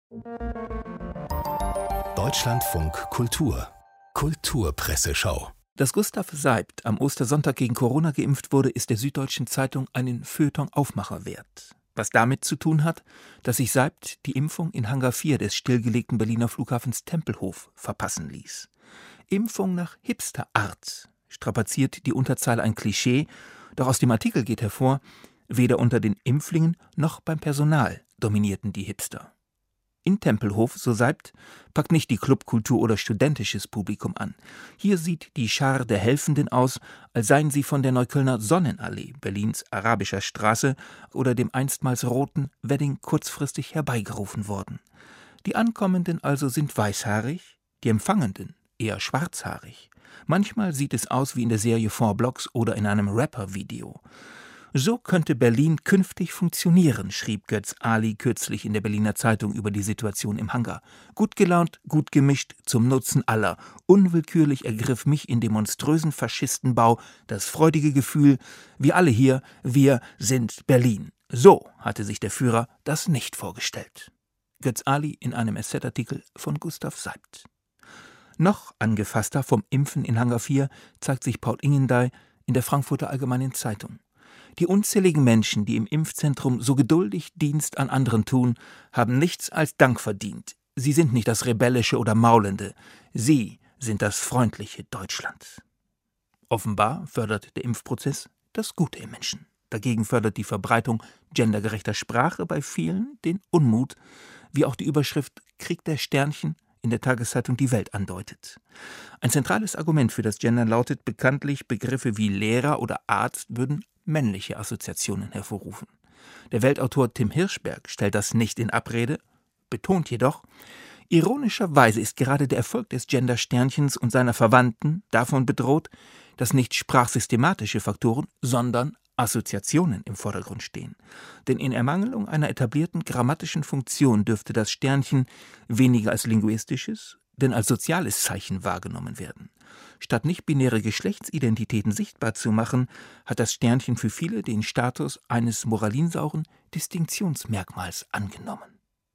Deutschlandfunk Kultur Kulturpresseschau. Dass Gustav Seibt am Ostersonntag gegen Corona geimpft wurde, ist der Süddeutschen Zeitung einen Feuilleton-Aufmacher wert. Was damit zu tun hat, dass sich Seibt die Impfung in Hangar 4 des stillgelegten Berliner Flughafens Tempelhof verpassen ließ. Impfung nach Hipsterart, strapaziert die Unterzeile ein Klischee, doch aus dem Artikel geht hervor, weder unter den Impflingen noch beim Personal dominierten die Hipster. In Tempelhof, so Seibt, packt nicht die Clubkultur oder studentisches Publikum an. Hier sieht die Schar der Helfenden aus, als seien sie von der Neuköllner Sonnenallee, Berlins arabischer Straße, oder dem einstmals roten Wedding kurzfristig herbeigerufen worden. Die Ankommenden also sind weißhaarig, die Empfangenden eher schwarzhaarig. Manchmal sieht es aus wie in der Serie 4 Blocks oder in einem Rapper-Video. So könnte Berlin künftig funktionieren, schrieb Götz Ali kürzlich in der Berliner Zeitung über die Situation im Hangar. Gut gelaunt, gut gemischt, zum Nutzen aller. Unwillkürlich ergriff mich in dem monströsen Faschistenbau das freudige Gefühl, wir alle hier, wir sind Berlin. So hatte sich der Führer das nicht vorgestellt. Götz Ali in einem SZ-Artikel von Gustav Seibt. Noch angefasster vom Impfen in Hangar 4 zeigt sich Paul Ingendey in der Frankfurter Allgemeinen Zeitung. Die unzähligen Menschen, die im Impfzentrum so geduldig Dienst an anderen tun, haben nichts als Dank verdient. Sie sind nicht das Rebellische oder Maulende. Sie sind das freundliche Deutschland. Offenbar fördert der Impfprozess das Gute im Menschen. Dagegen fördert die Verbreitung gendergerechter Sprache bei vielen den Unmut, wie auch die Überschrift »Krieg der Sternchen« in der Tageszeitung Die Welt andeutet. Ein zentrales Argument für das Gendern lautet bekanntlich, Begriffe wie Lehrer oder Arzt würden männliche Assoziationen hervorrufen. Der Weltautor Tim Hirschberg stellt das nicht in Abrede, betont jedoch, ironischerweise ist gerade der Erfolg des Gender-Sternchens und seiner Verwandten davon bedroht, dass nicht sprachsystematische Faktoren, sondern Assoziationen im Vordergrund stehen. Denn in Ermangelung einer etablierten grammatischen Funktion dürfte das Sternchen weniger als linguistisches, denn als soziales Zeichen wahrgenommen werden. Statt nicht-binäre Geschlechtsidentitäten sichtbar zu machen, hat das Sternchen für viele den Status eines moralinsauren Distinktionsmerkmals angenommen.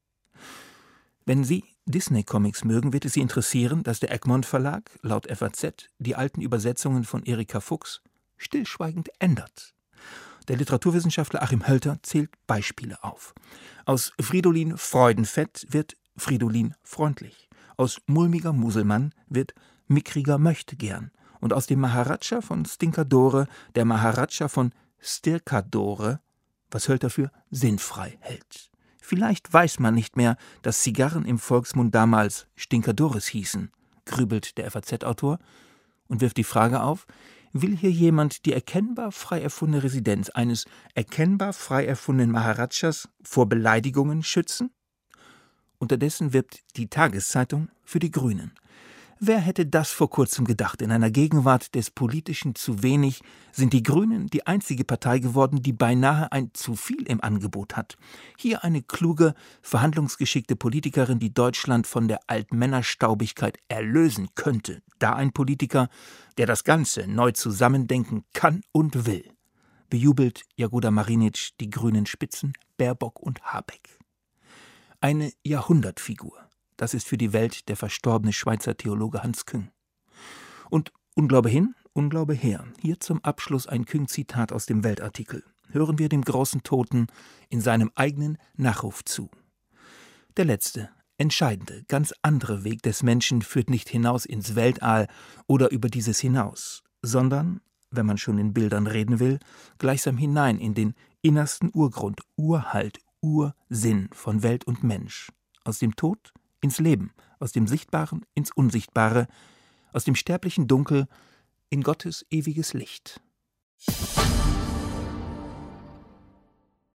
Wenn Sie Disney-Comics mögen, wird es Sie interessieren, dass der Egmont Verlag, laut FAZ, die alten Übersetzungen von Erika Fuchs stillschweigend ändert. Der Literaturwissenschaftler Achim Hölter zählt Beispiele auf. Aus Fridolin Freudenfett wird Fridolin freundlich. Aus mulmiger Muselmann wird mickriger Möchtegern. Und aus dem Maharaja von Stinkadore der Maharaja von Stirkadore, was Hölter für sinnfrei hält. Vielleicht weiß man nicht mehr, dass Zigarren im Volksmund damals Stinkadores hießen, grübelt der FAZ-Autor und wirft die Frage auf, will hier jemand die erkennbar frei erfundene Residenz eines erkennbar frei erfundenen Maharajas vor Beleidigungen schützen? Unterdessen wirbt die Tageszeitung für die Grünen. Wer hätte das vor kurzem gedacht? In einer Gegenwart des Politischen zu wenig sind die Grünen die einzige Partei geworden, die beinahe ein zu viel im Angebot hat. Hier eine kluge, verhandlungsgeschickte Politikerin, die Deutschland von der Altmännerstaubigkeit erlösen könnte. Da ein Politiker, der das Ganze neu zusammendenken kann und will. Bejubelt Jagoda Marinic die grünen Spitzen Baerbock und Habeck. Eine Jahrhundertfigur. Das ist für die Welt der verstorbene Schweizer Theologe Hans Küng. Und Unglaube hin, Unglaube her. Hier zum Abschluss ein Küng-Zitat aus dem Weltartikel. Hören wir dem großen Toten in seinem eigenen Nachruf zu. Der letzte, entscheidende, ganz andere Weg des Menschen führt nicht hinaus ins Weltall oder über dieses hinaus, sondern, wenn man schon in Bildern reden will, gleichsam hinein in den innersten Urgrund, Urhalt, Ursinn von Welt und Mensch. Aus dem Tod ins Leben, aus dem Sichtbaren ins Unsichtbare, aus dem sterblichen Dunkel in Gottes ewiges Licht.